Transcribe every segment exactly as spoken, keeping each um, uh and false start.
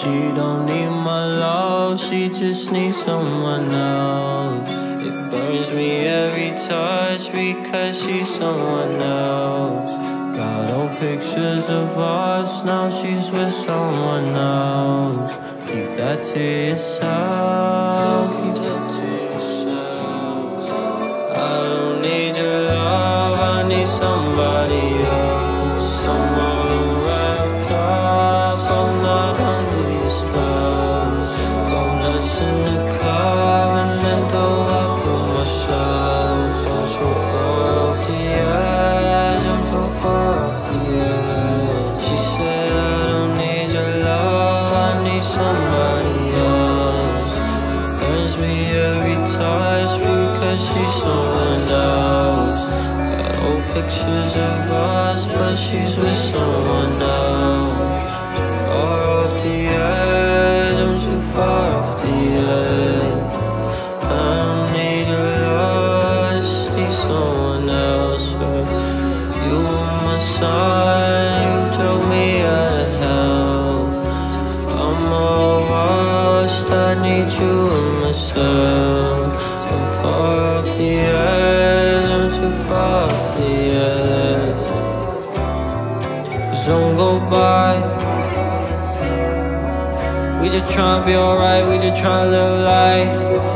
She don't need my love, she just needs someone else. It burns me every touch because she's someone else. Got old pictures of us, now she's with someone else. Keep that to yourself, keep that to yourself. I don't need your love, I need somebody else. I'm all wrapped up, I'm not under your spell. Go nuts in the club and then throw up on myself. I'm so far off the edge, I'm so far off the edge. She said I don't need your love, I need somebody else. Burns me every touch because she's someone else. Got old pictures of us, but she's with someone else. Too far off the edge, I'm too far off the edge. I don't need your love, I just need someone else. You were my sun, you drove me out of hell. I'm all washed, I need you and myself. I'm far off the edge, I'm too far off the edge. Don't go by. We just tryna be alright, we just tryna live life.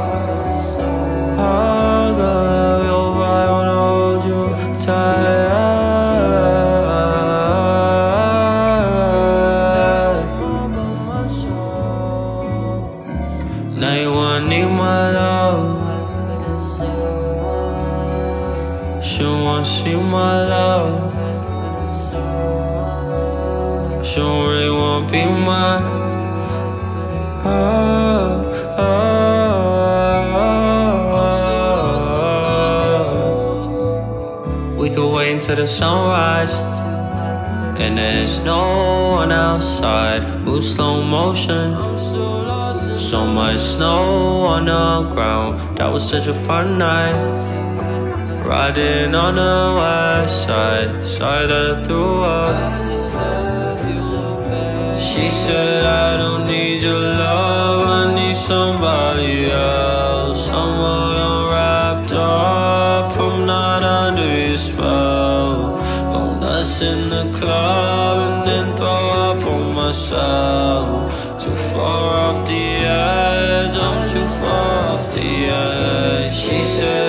I'm gonna be alright, wanna hold you tight. Now you wanna need my love. She wanna see my love. She don't really wanna be mine. Oh, oh, oh. We could wait until the sunrise, and there's no one outside. Move slow motion, so much snow on the ground. That was such a fun night. Riding on the west side, sorry that I threw up. She said I don't need your love, I need somebody else. I'm all unwrapped up, I'm not under your spell. Go nuts in the club and then throw up on myself. Too far off the edge, I'm too far off the edge. She said